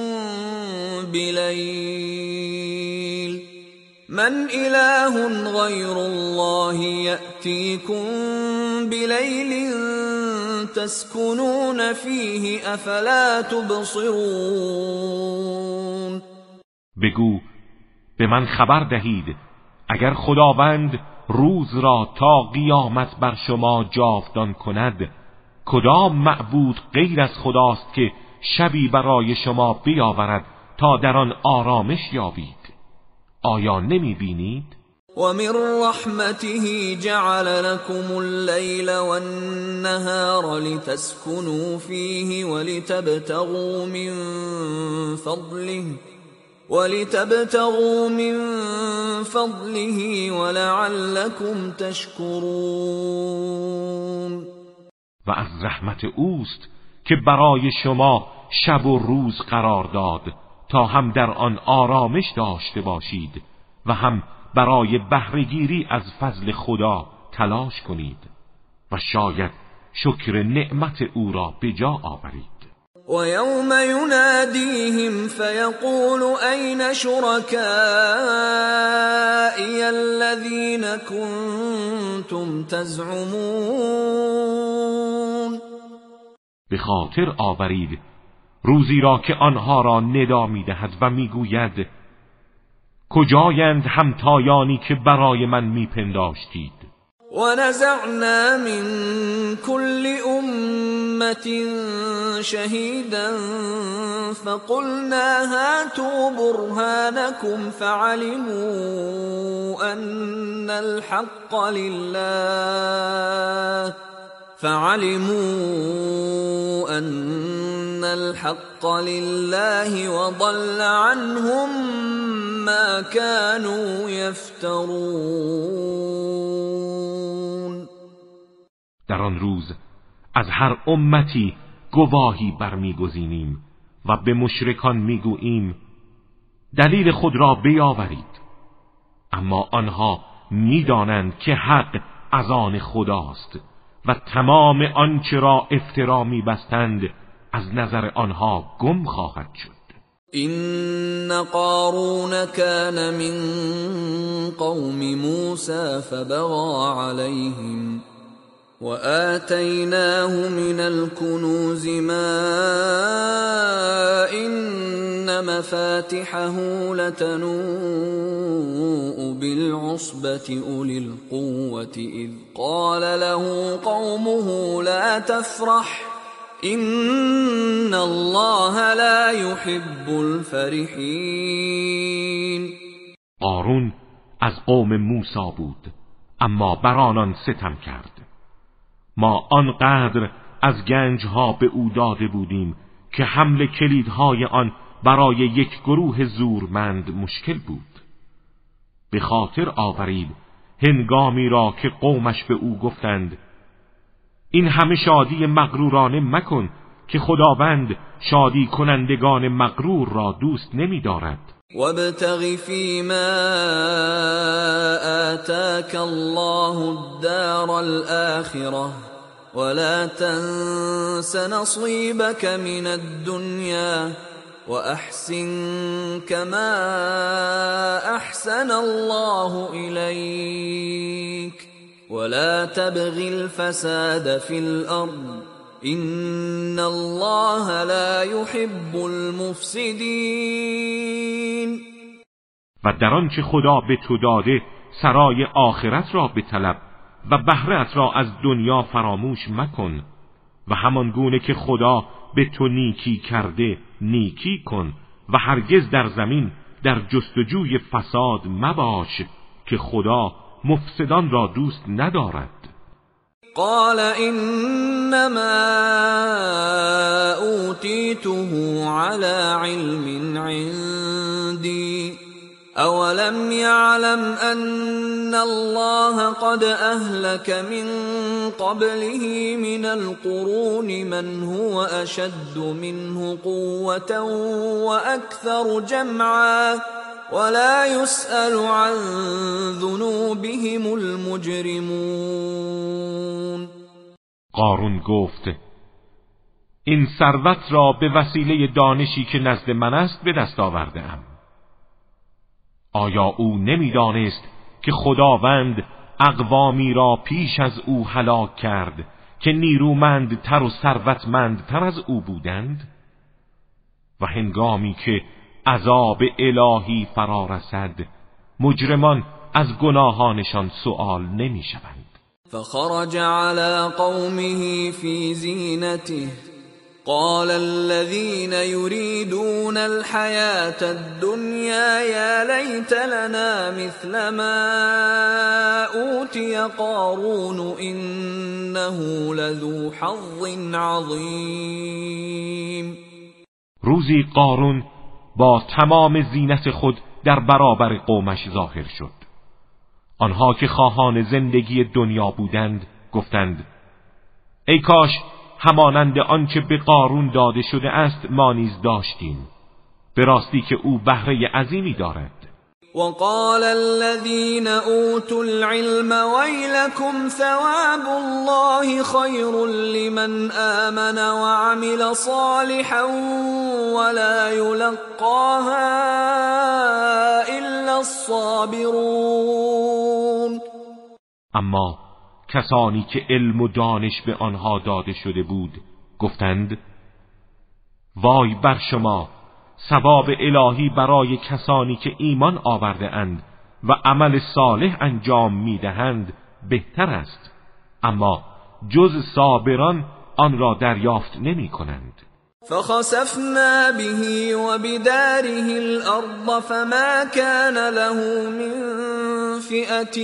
بليل من إله غير الله يأتيكم بليل تسكنون فيه افلا تبصرون. بگو به من خبر دهید اگر خداوند روز را تا قیامت بر شما جاودان کند، کدام معبود غیر از خداست که شبی برای شما بیاورد تا در آن آرامش یابید؟ آیا نمی بینید؟ ومن رحمته جعل لكم الليل والنهار لتسكنوا فيه ولتبتغوا من فضله ولتبتغوا من فضله ولعلكم تشكرون. و از رحمت اوست که برای شما شب و روز قرار داد تا هم در آن آرامش داشته باشید و هم برای بهره‌گیری از فضل خدا تلاش کنید و شاید شکر نعمت او را به جا آورید. و یوم ینادیهم فیقول این شرکائی الذین کنتم تزعمون. به خاطر آورید روزی را که آنها را ندا می‌دهد و می‌گوید کجایند همتایانی که برای من میپنداشتید؟ و نزعنا من كل امت شهیدا فقلنا هاتوا برهانكم فعلموا ان الحق لله فعلموا ان الحق لله وضل عنهم ما كانوا يفترون. در آن روز از هر امتی گواهی برمیگزینیم و به مشرکان میگوییم دلیل خود را بیاورید، اما آنها میدانند که حق از آن خداست و تمام آنچه را افترا میبستند از نظر آنها گم خواهد شد. این قارون كان من قوم موسى فبغى عليهم وآتيناه من الكنوز ما إن مفاتحه لتنوء بالعصبة أولي القوة إذ قال له قومه لا تفرح إن الله لا يحب الفرحين. قارون از قوم موسی بود اما بر آنان ستم کرد. ما آنقدر از گنجها به او داده بودیم که حمل کلیدهای آن برای یک گروه زورمند مشکل بود. به خاطر آورید هنگامی را که قومش به او گفتند این همه شادی مغرورانه مکن که خداوند شادی کنندگان مغرور را دوست نمی دارد. وابتغ فيما آتاك الله الدار الآخرة ولا تنس نصيبك من الدنيا وأحسن كما أحسن الله إليك ولا تبغ الفساد في الأرض إن الله لا يحب المفسدين. و در آنچه خدا به تو داده سرای آخرت را بطلب و بهره‌ات را از دنیا فراموش مکن و همان گونه که خدا به تو نیکی کرده نیکی کن و هرگز در زمین در جستجوی فساد مباش که خدا مفسدان را دوست ندارد. قال انما اوتیته على علم عندي اولم يعلم ان الله قد اهلك من قبله من القرون من هو اشد منه قوة واكثر جمعا ولا يسأل عن ذنوبهم المجرمون. قارون گفت این ثروت را به وسیله دانشی که نزد من است به دست آورده ام. آیا او نمیدانست که خداوند اقوامی را پیش از او هلاک کرد که نیرومندتر و ثروتمندتر از او بودند؟ و هنگامی که عذاب الهی فرا رسد مجرمان از گناهانشان سؤال نمی شوند. فخرج على قومه في زینته قال الذين يريدون الحياة الدنيا يا ليت لنا مثل ما أوتي قارون إنه لذو حظ عظيم. روزی قارون با تمام زینت خود در برابر قومش ظاهر شد. آنها که خواهان زندگی دنیا بودند گفتند ای کاش همانند آنچه به قارون داده شده است ما نیز داشتیم. به راستی که او بهره عظیمی دارد. وقال الذين اوتوا العلم ويلكم ثواب الله خير لمن آمن وعمل صالحا ولا يلقاها الا الصابرون. اما کسانی که علم و دانش به آنها داده شده بود گفتند وای بر شما، ثواب الهی برای کسانی که ایمان آورده اند و عمل صالح انجام میدهند بهتر است، اما جز صابران آن را دریافت نمی کنند. فخسفنا به وبداره الأرض فما كان له من فئة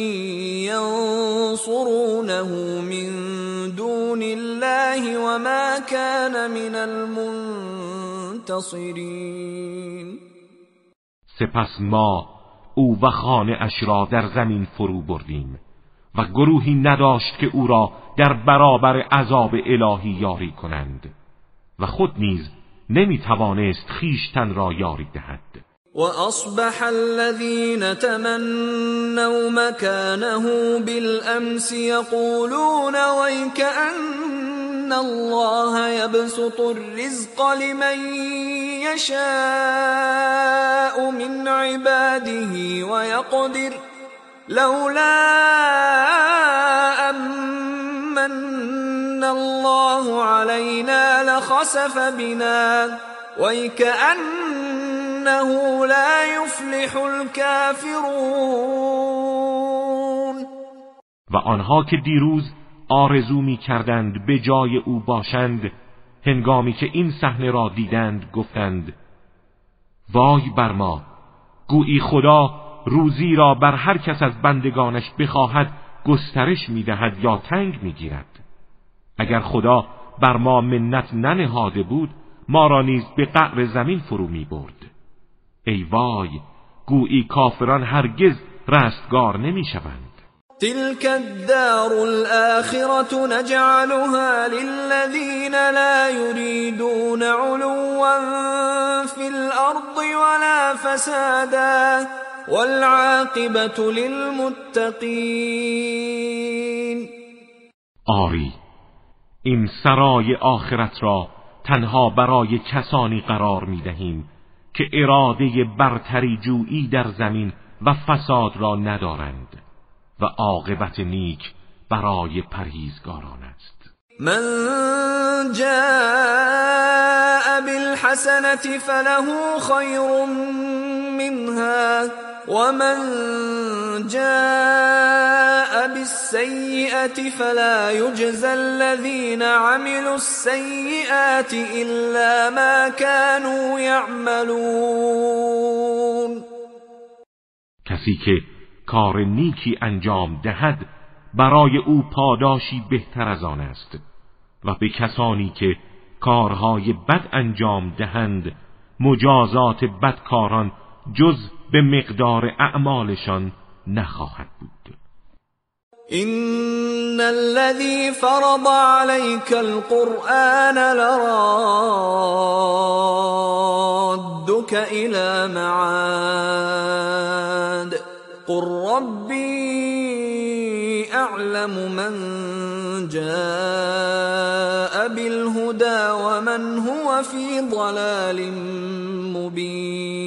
ينصرونه من دون الله وما كان من المنتصرين. سپس ما او و خانه اش را در زمین فرو بردیم و گروهی نداشت که او را در برابر عذاب الهی یاری کنند و خود نیز نمی توانست خویشتن را یاری دهد. وأصبح الذين تمنوا مكانه بالأمس يقولون ويكأن الله يبسط الرزق لمن يشاء من عباده ويقدر لولا أمن الله علينا لخسف بنا ويكأنه لا يفلح الكافرون. و آنها که دیروز آرزو می کردند به جای او باشند هنگامی که این صحنه را دیدند گفتند وای بر ما، گویی خدا روزی را بر هر کس از بندگانش بخواهد گسترش می دهد یا تنگ می گیرد. اگر خدا بر ما منت ننهاده بود ما را نیز به قعر زمین فرو می برد. ای وای، گویی کافران هرگز رستگار نمی شوند. تلك الدار الآخرة نجعلها للذين لا يريدون علوا في الأرض ولا فسادا والعاقبة للمتقين. آری، این سرای آخرت را تنها برای کسانی قرار می دهیم که اراده برتری جویی در زمین و فساد را ندارند و عاقبت نیک برای پرهیزگاران است. من جاء بالحسنة فله خير منها ومن جاء بالسيئة فلا يجزى الذين عملوا السيئات إلا ما كانوا يعملون. کسی که کار نیکی انجام دهد برای او پاداشی بهتر از آن است و به کسانی که کارهای بد انجام دهند مجازات بدکاران جز به مقدار اعمالشان نخواهد بود. إن الذي فرض عليك القرآن لرادك إلى معاد قل ربي أعلم من جاء بالهدى ومن هو في ضلال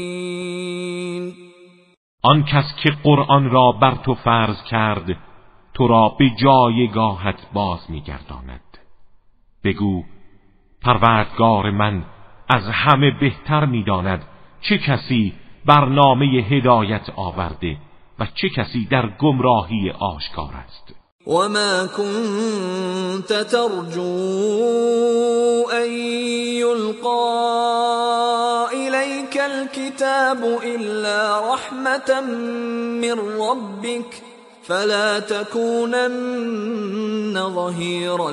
مبين. آن کس که قرآن را بر تو فرض کرد تو را به جایگاهت باز می‌گرداند. بگو پروردگار من از همه بهتر می‌داند چه کسی برنامه هدایت آورده و چه کسی در گمراهی آشکار است. وما كنت ترجو أن يلقى إليك الكتاب إلا رحمة من ربك فلا تكونن ظهيرا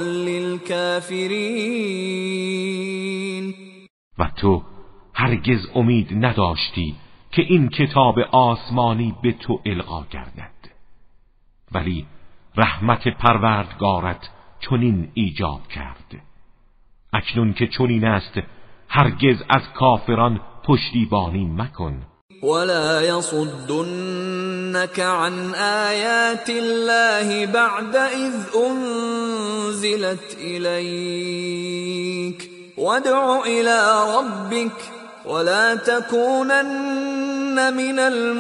للكافرين. و تو هرگز امید نداشتی که این کتاب آسمانی به تو القا گردد، ولی رحمت پروردگارت چنین ایجاب کرد. اکنون که چنین است هرگز از کافران پشتیبانی مکن. ولا يصدنك عن آيات الله بعد إذ أنزلت إليك وادع إلى ربك ولا تكونن من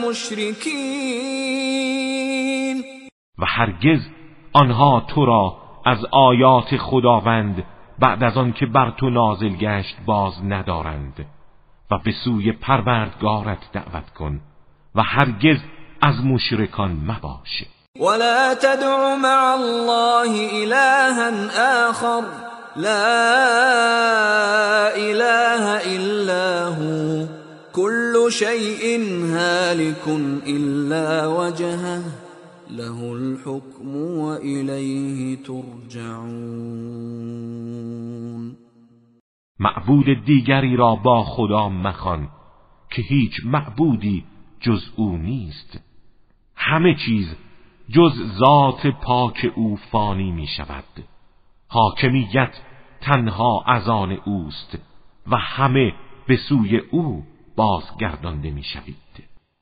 المشركين. و هرگز آنها تو را از آیات خداوند بعد از آن که بر تو نازل گشت باز ندارند و به سوی پروردگارت دعوت کن و هرگز از مشرکان مباش. ولا تدع مع الله إلها آخر لا إله إلا هو كل شيء هالك إلا وجهه له الحكم وإليه ترجعون. معبود دیگری را با خدا مخوان که هیچ معبودی جز او نیست. همه چیز جز ذات پاک او فانی می شود. حاکمیت تنها از آن اوست و همه به سوی او بازگردانده می شوید.